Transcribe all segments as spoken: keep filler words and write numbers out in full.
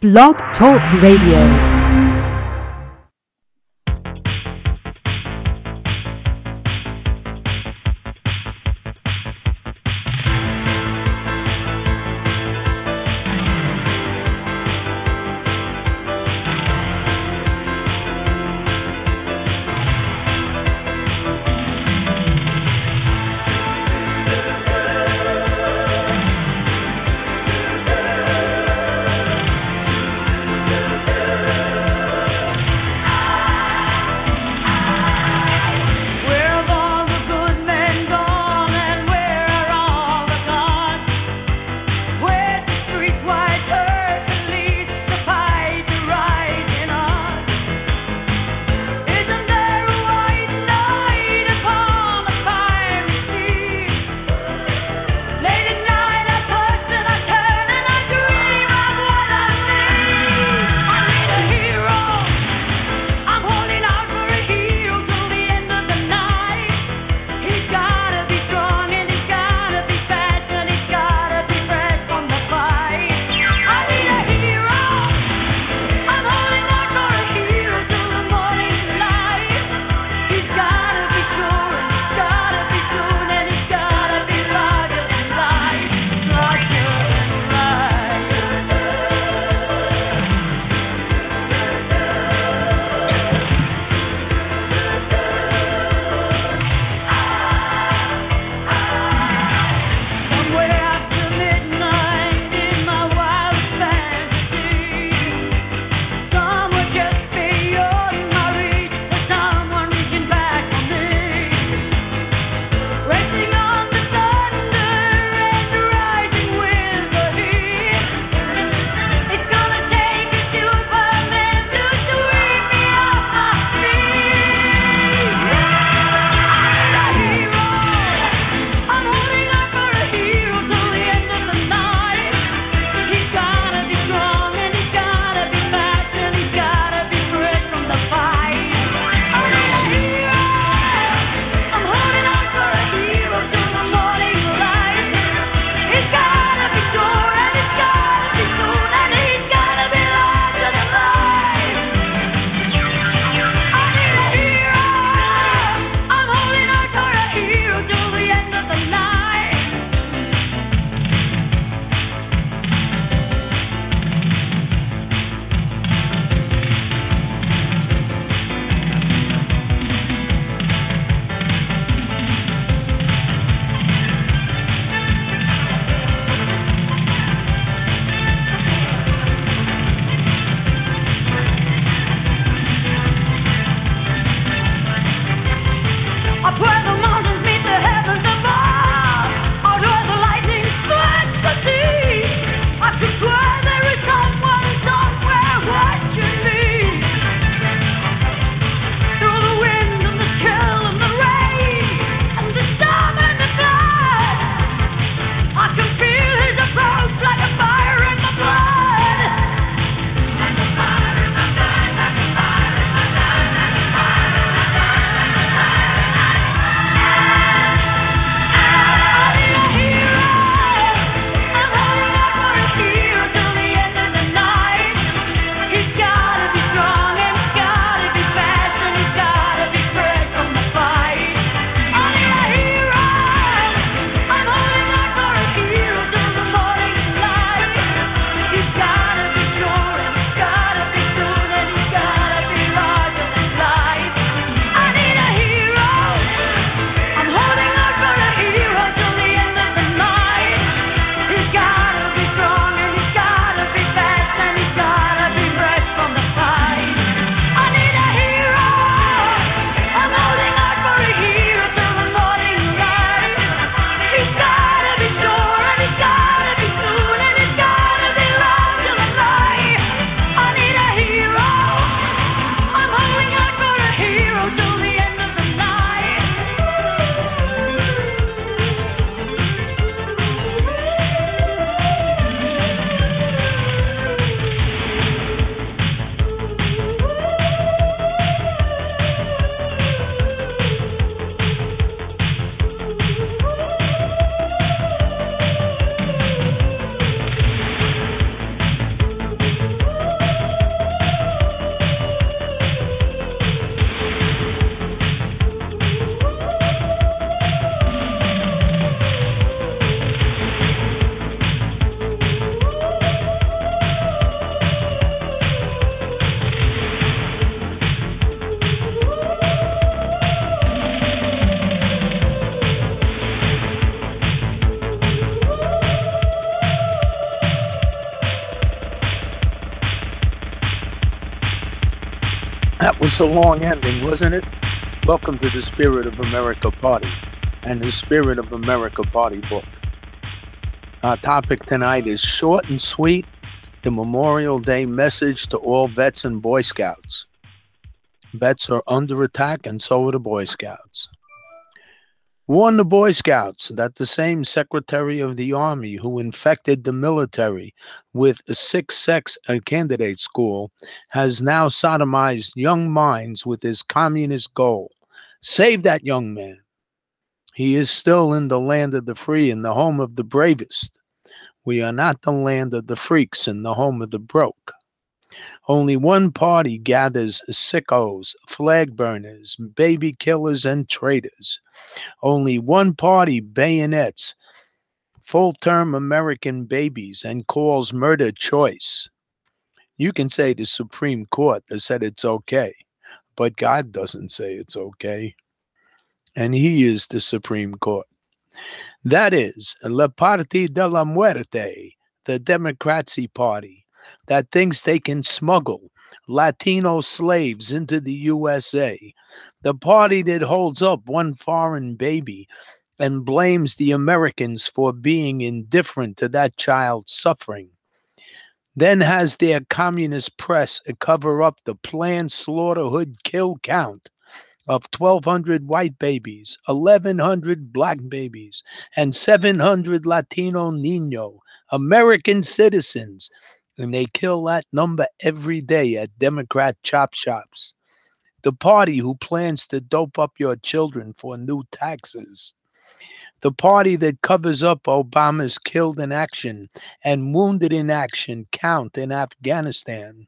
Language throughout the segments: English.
Blog Talk Radio. Thank That was a long ending, wasn't it? Welcome to the Spirit of America Party and the Spirit of America Party book. Our topic tonight is short and sweet, the Memorial Day message to all vets and Boy Scouts. Vets are under attack and so are the Boy Scouts. Warn the Boy Scouts that the same Secretary of the Army who infected the military with a six-sex candidate school has now sodomized young minds with his communist goal. Save that young man. He is still in the land of the free and the home of the bravest. We are not the land of the freaks and the home of the broke. Only one party gathers sickos, flag burners, baby killers, and traitors. Only one party bayonets full-term American babies and calls murder choice. You can say the Supreme Court has said it's okay, but God doesn't say it's okay. And he is the Supreme Court. That is, La Parte de la Muerte, the Democracy Party, that thinks they can smuggle Latino slaves into the U S A. The party that holds up one foreign baby and blames the Americans for being indifferent to that child's suffering. Then has their communist press cover up the planned slaughterhood kill count of twelve hundred white babies, eleven hundred black babies, and seven hundred Latino niño, American citizens. And they kill that number every day at Democrat chop shops. The party who plans to dope up your children for new taxes. The party that covers up Obama's killed in action and wounded in action count in Afghanistan.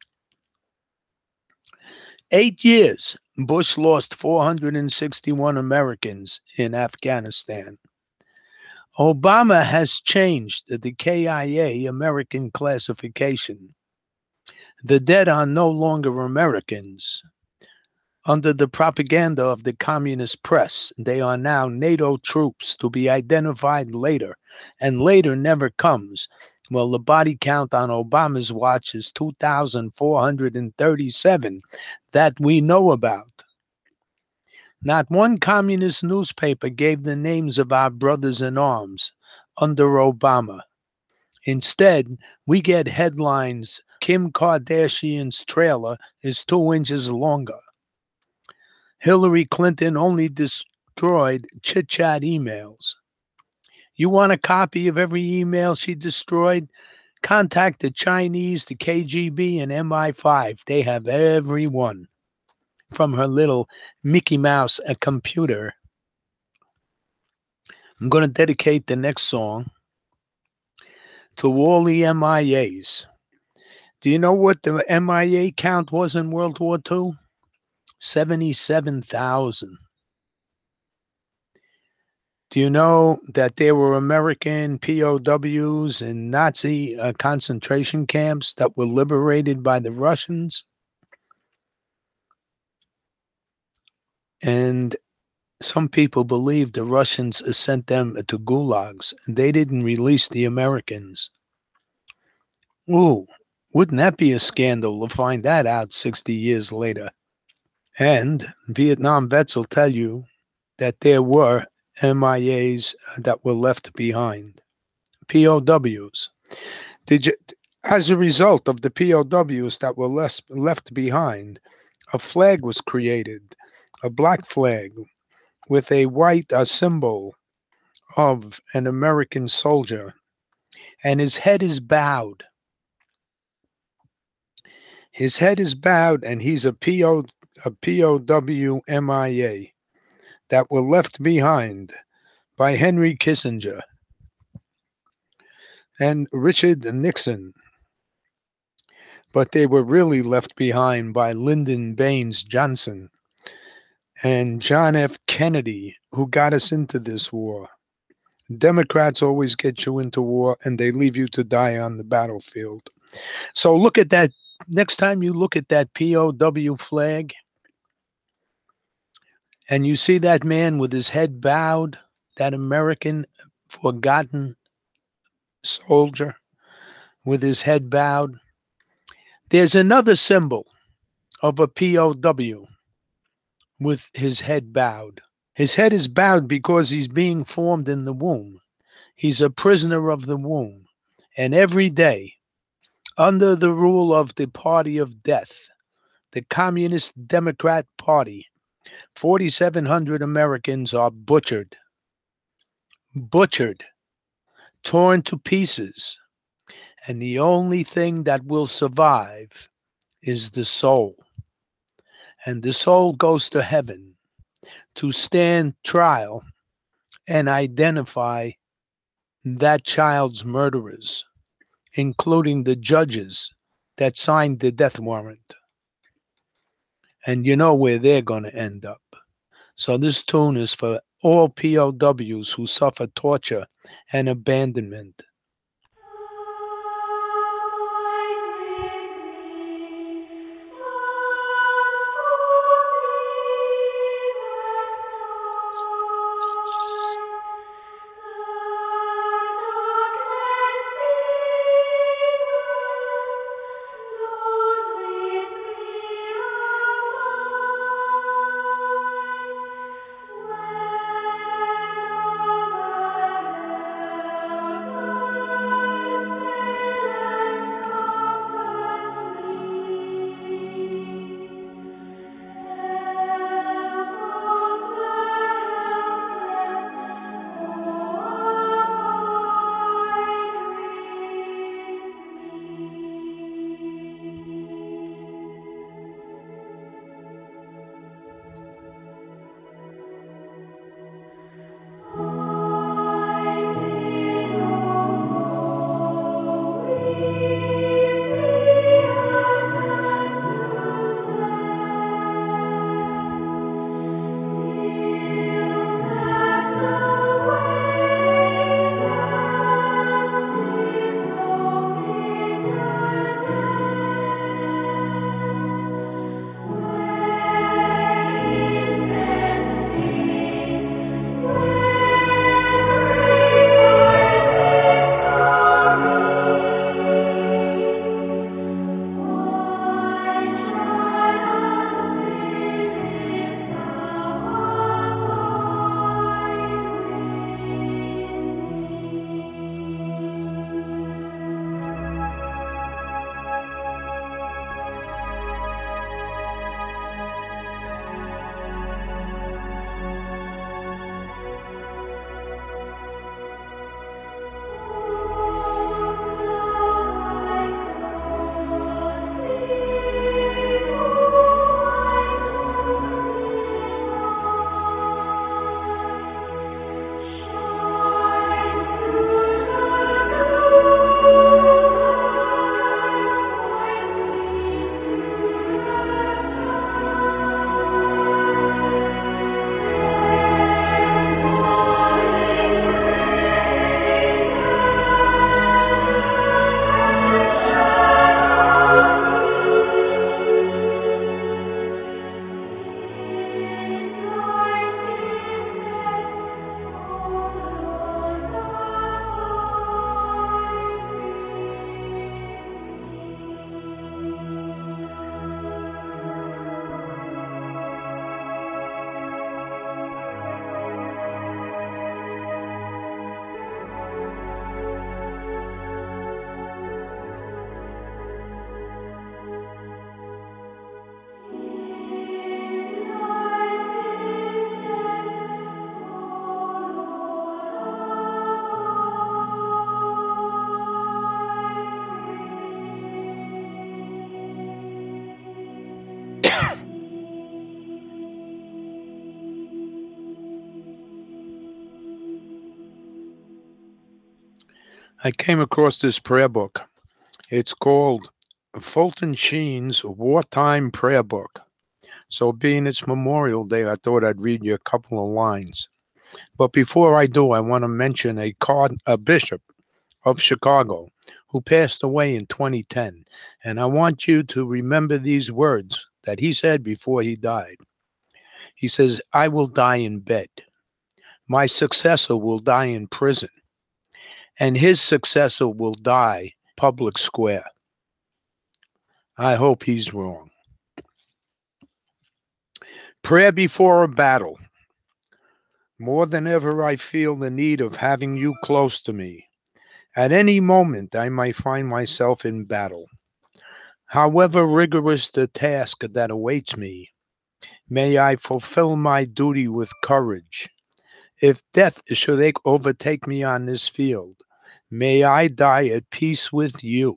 Eight years, Bush lost four hundred sixty-one Americans in Afghanistan. Obama has changed the K I A American classification. The dead are no longer Americans. Under the propaganda of the communist press, they are now NATO troops to be identified later, and later never comes. Well, the body count on Obama's watch is two thousand four hundred thirty-seven that we know about. Not one communist newspaper gave the names of our brothers in arms under Obama. Instead, we get headlines, Kim Kardashian's trailer is two inches longer. Hillary Clinton only destroyed chit-chat emails. You want a copy of every email she destroyed? Contact the Chinese, the K G B, and M I five. They have every one from her little Mickey Mouse a computer. I'm going to dedicate the next song to all the M I As. Do you know what the M I A count was in World War Two? seventy-seven thousand. Do you know that there were American P O Ws in Nazi uh, concentration camps that were liberated by the Russians? And some people believe the Russians sent them to gulags. They didn't release the Americans. Ooh, wouldn't that be a scandal to find that out sixty years later? And Vietnam vets will tell you that there were M I As that were left behind. P O Ws. Did you, as a result of the P O Ws that were left, left behind, a flag was created, a black flag with a white a symbol of an American soldier, and his head is bowed. His head is bowed, and he's a P O a P O W M I A that were left behind by Henry Kissinger and Richard Nixon. But they were really left behind by Lyndon Baines Johnson and John F. Kennedy, who got us into this war. Democrats always get you into war, and they leave you to die on the battlefield. So look at that. Next time you look at that P O W flag, and you see that man with his head bowed, that American forgotten soldier with his head bowed, there's another symbol of a P O W with his head bowed. His head is bowed because he's being formed in the womb. He's a prisoner of the womb. And every day, under the rule of the party of death, the Communist Democrat Party, forty-seven hundred Americans are butchered, butchered, torn to pieces. And the only thing that will survive is the soul. And the soul goes to heaven to stand trial and identify that child's murderers, including the judges that signed the death warrant. And you know where they're going to end up. So this tune is for all P O Ws who suffer torture and abandonment. I came across this prayer book. It's called Fulton Sheen's Wartime Prayer Book. So being it's Memorial Day, I thought I'd read you a couple of lines. But before I do, I want to mention a, card, a bishop of Chicago who passed away in twenty ten. And I want you to remember these words that he said before he died. He says, "I will die in bed. My successor will die in prison. And his successor will die public square." I hope he's wrong. Prayer before a battle. More than ever, I feel the need of having you close to me. At any moment, I might find myself in battle. However rigorous the task that awaits me, may I fulfill my duty with courage. If death should overtake me on this field, may I die at peace with you.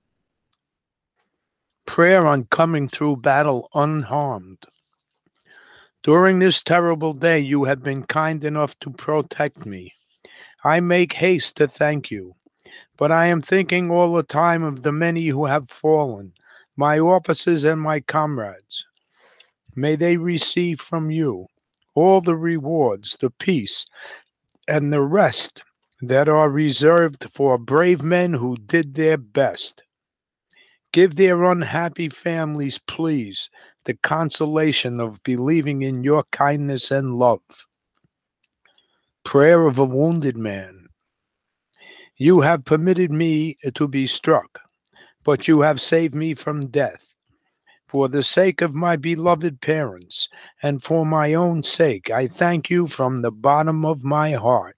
Prayer on coming through battle unharmed. During this terrible day, you have been kind enough to protect me. I make haste to thank you, but I am thinking all the time of the many who have fallen, my officers and my comrades. May they receive from you all the rewards, the peace, and the rest that are reserved for brave men who did their best. Give their unhappy families, please, the consolation of believing in your kindness and love. Prayer of a wounded man. You have permitted me to be struck, but you have saved me from death. For the sake of my beloved parents and for my own sake, I thank you from the bottom of my heart.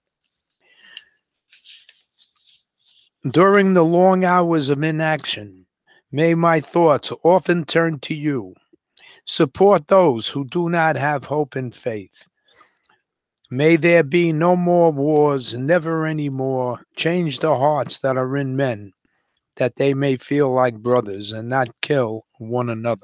During the long hours of inaction, may my thoughts often turn to you. Support those who do not have hope and faith. May there be no more wars, never any more. Change the hearts that are in men, that they may feel like brothers and not kill one another.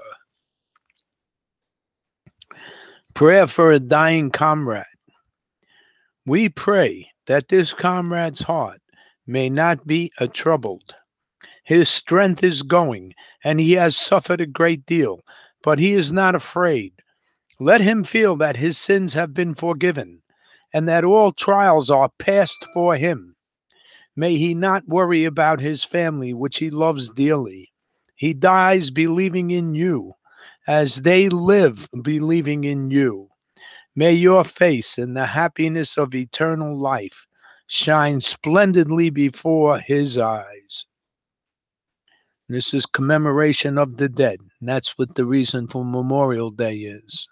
Prayer for a dying comrade. We pray that this comrade's heart may not be a troubled. His strength is going, and he has suffered a great deal, but he is not afraid. Let him feel that his sins have been forgiven, and that all trials are past for him. May he not worry about his family, which he loves dearly. He dies believing in you, as they live believing in you. May your face and the happiness of eternal life shine splendidly before his eyes. This is commemoration of the dead, and that's what the reason for Memorial Day is.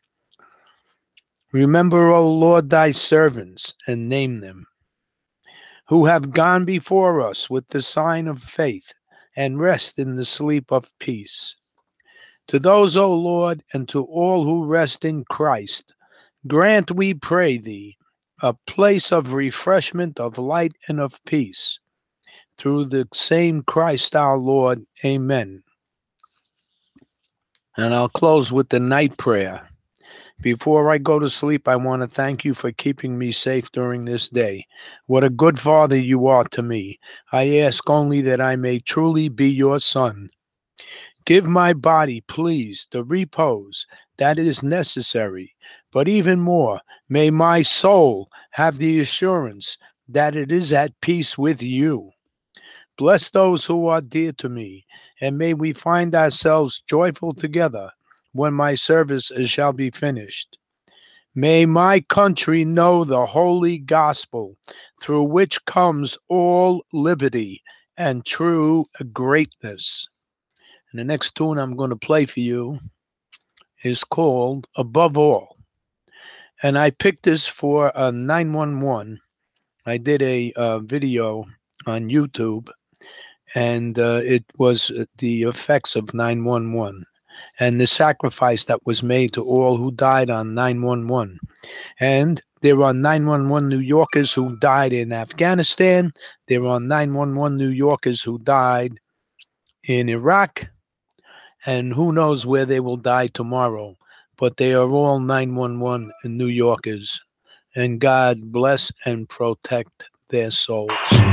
Remember, O Lord, thy servants, and name them, who have gone before us with the sign of faith, and rest in the sleep of peace. To those, O Lord, and to all who rest in Christ, grant, we pray thee, a place of refreshment, of light, and of peace. Through the same Christ our Lord. Amen. And I'll close with the night prayer. Before I go to sleep, I want to thank you for keeping me safe during this day. What a good father you are to me. I ask only that I may truly be your son. Give my body, please, the repose that is necessary, but even more, may my soul have the assurance that it is at peace with you. Bless those who are dear to me, and may we find ourselves joyful together when my service shall be finished. May my country know the holy gospel, through which comes all liberty and true greatness. And the next tune I'm going to play for you is called Above All. And I picked this for uh, nine one one. I did a uh, video on YouTube, and uh, it was the effects of nine one one and the sacrifice that was made to all who died on nine one one. And there are nine one one New Yorkers who died in Afghanistan. There are nine one one New Yorkers who died in Iraq. And who knows where they will die tomorrow. But they are all nine one one New Yorkers. And God bless and protect their souls.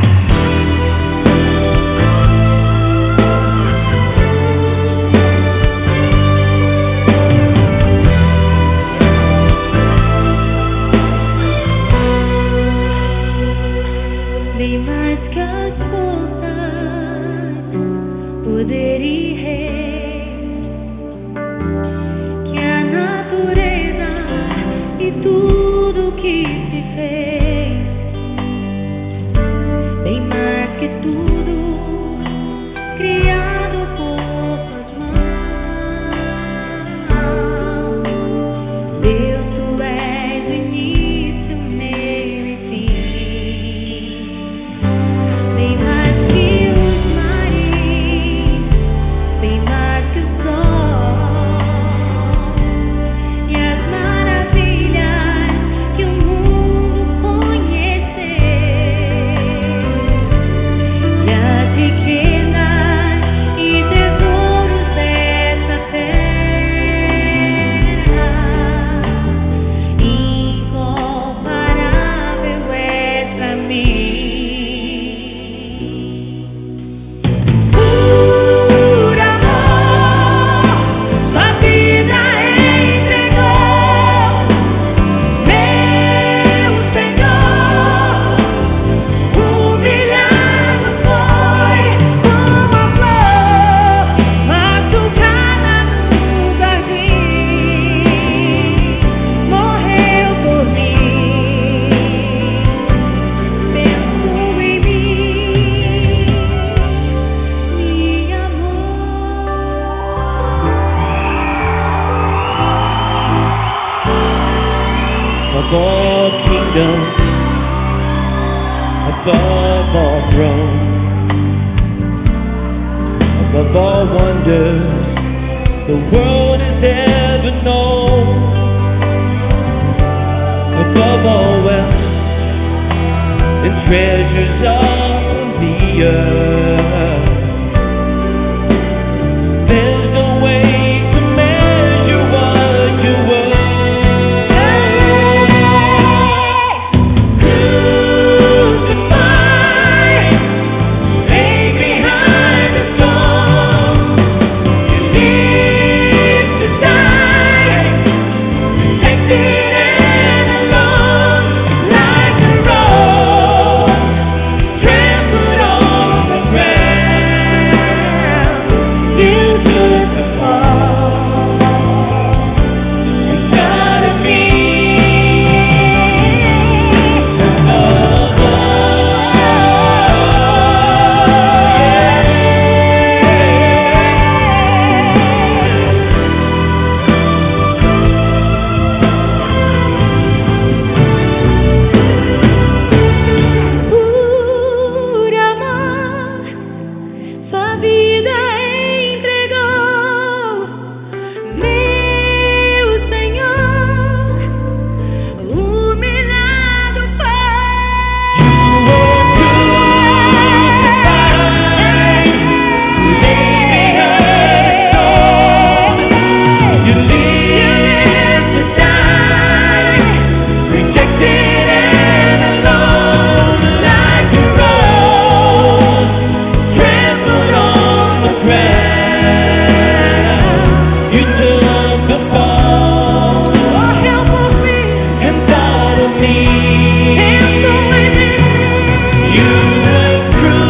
Tudo que se fez, bem mais que tudo, criado por tuas mãos. nations, above all thrones, above all wonders the world has ever known, above all wealth and treasures of the earth. There's no way to measure what you're worth. Crucified, laid behind the stone, you live to die, rejected and alone, like a rose trampled on the ground. You took the fall inside of me. Por amor, sua vida entregou, meu Senhor, humilhado foi. You were crucified, laid behind the stone. You lived to die, rejected and alone, like a rose trampled on the ground. You took the fall, oh, help of me, and thought of me. And so I did. You were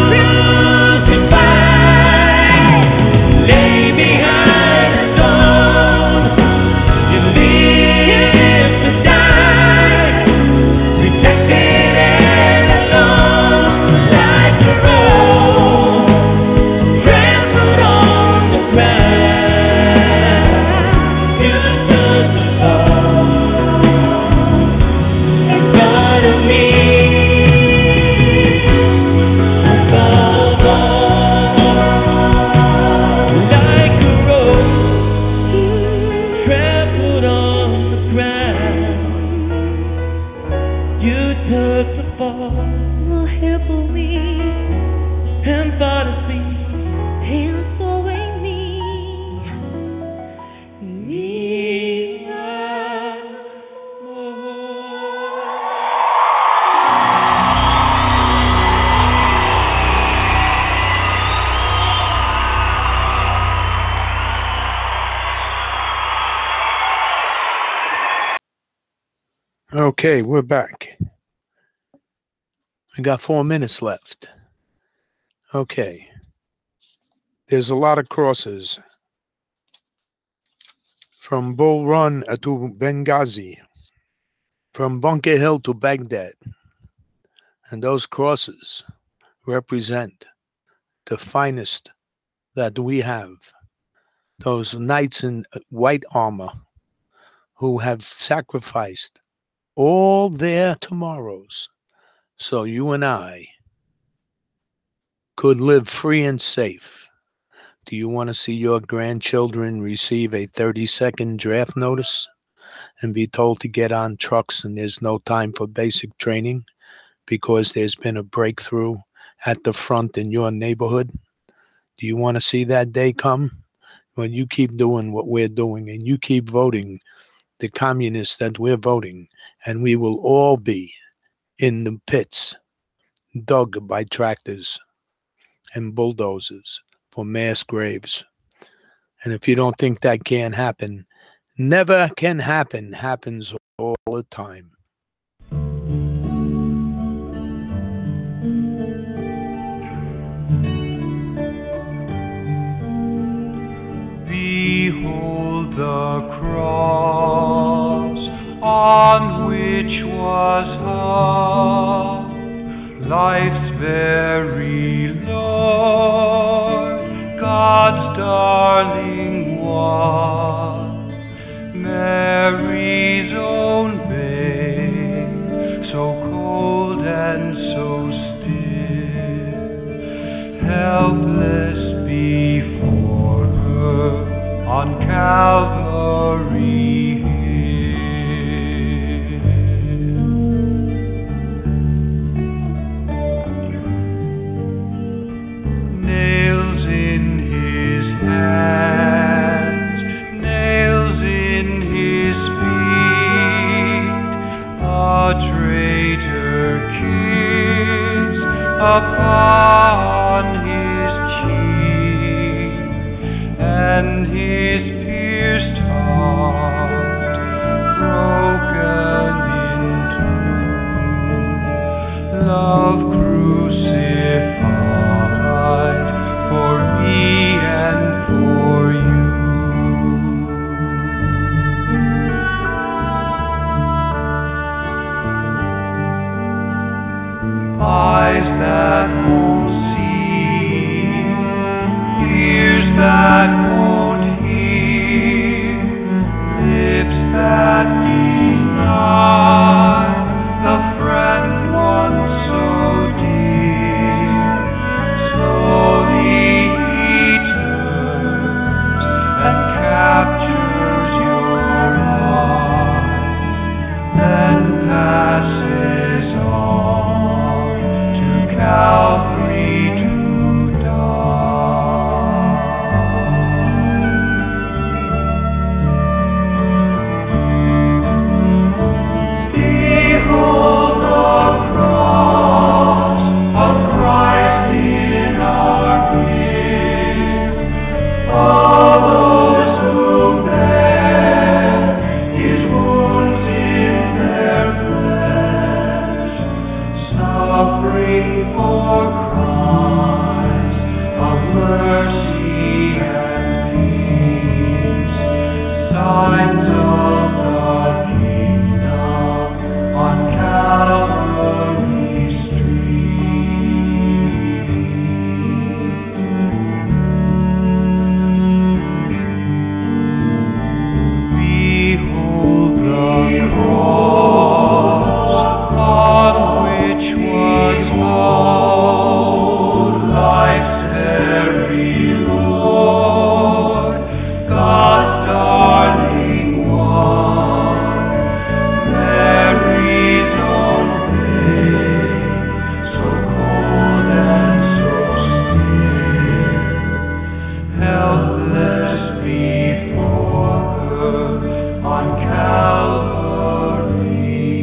crucified, laid behind the stone. You lived to die, rejected and alone, like a rose trampled on the ground. You took the fall and thought of me. Above all, like a rose trampled on the ground. You took the fall, oh, help of me, and thought of me, and so in me, me Okay, we're back. We got four minutes left. Okay. There's a lot of crosses from Bull Run to Benghazi, from Bunker Hill to Baghdad. And those crosses represent the finest that we have. Those knights in white armor who have sacrificed all their tomorrows so you and I could live free and safe. Do you want to see your grandchildren receive a thirty second draft notice and be told to get on trucks and there's no time for basic training because there's been a breakthrough at the front in your neighborhood? Do you want to see that day come? When you keep doing what we're doing and you keep voting the communists that we're voting, and we will all be in the pits dug by tractors and bulldozers for mass graves. And if you don't think that can happen, never can happen, happens all the time. Behold the cross on which was hung life's very Lord, God's darling one, Mary's own babe, so Calvary Hill. Nails in his hands, nails in his feet, a traitor kiss upon his cheek, and his pierced heart broken in two. Love crucified for me and for you. Eyes that won't see, ears that won't hear, lips that deny the friend once so dear. Slowly he turns and captures your heart, then passes on to Calvary to die. Behold the cross of Christ in our midst. All those who bear his wounds in their flesh, suffering for Christ of mercy and peace, signs of the kingdom on Calvary Street. Behold the cross on which was known life's very Lord, God's darling one, Mary's own babe, so cold and so still, helpless before her on Calvary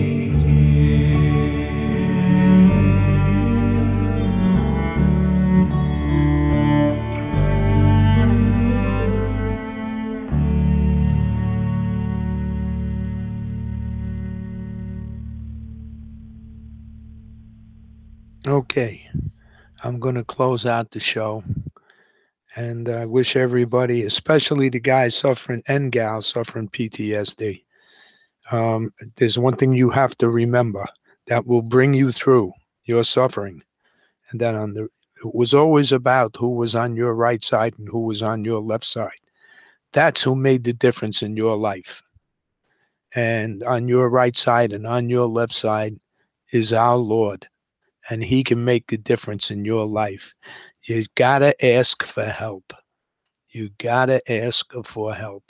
Okay, I'm going to close out the show. And I wish everybody, especially the guys suffering and gals suffering P T S D, um, there's one thing you have to remember that will bring you through your suffering. And then on the, it was always about who was on your right side and who was on your left side. That's who made the difference in your life. And on your right side and on your left side is our Lord. And he can make the difference in your life. You gotta ask for help. You gotta ask for help.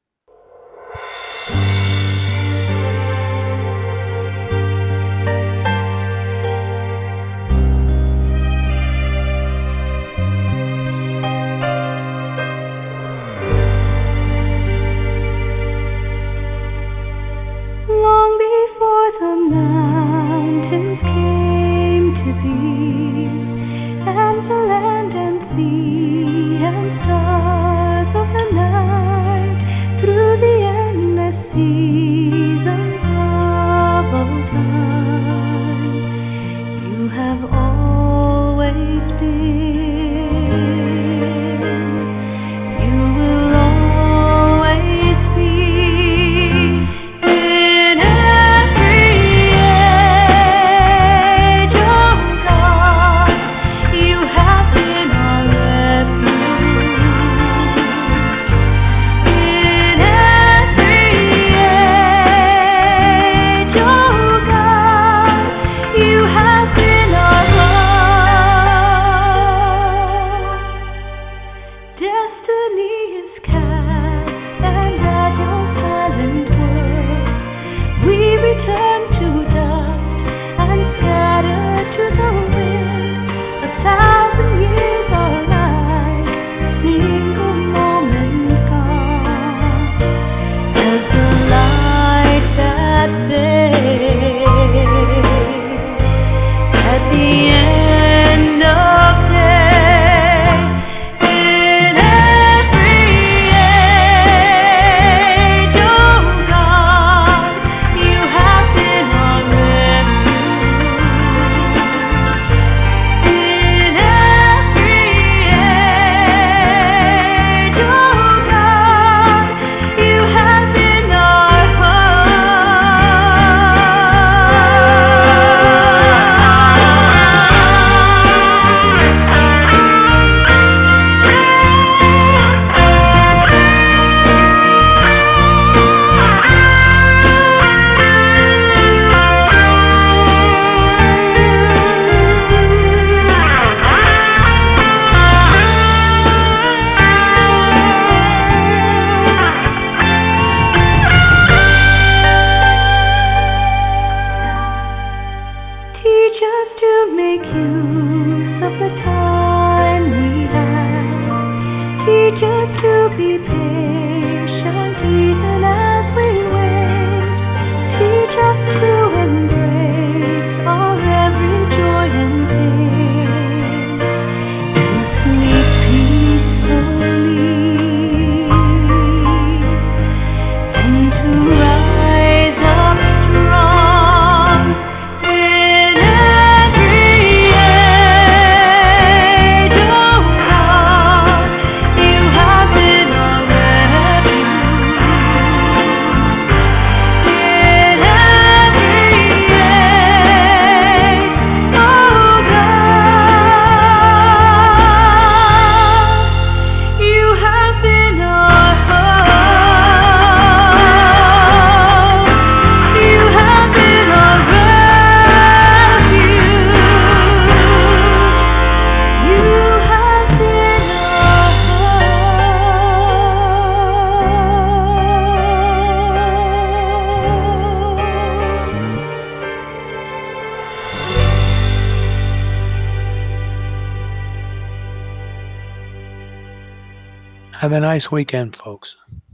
Long before the mountains came to be, and the land and sea and stars of the night, to be patient even as we wait. Teach us to embrace our every joy and pain. To sleep peacefully and to rise up strong in every age. Oh God, you have been our refuge in every age. Oh God, you have been our hope. You have been our refuge. You have been our Have a nice weekend, folks.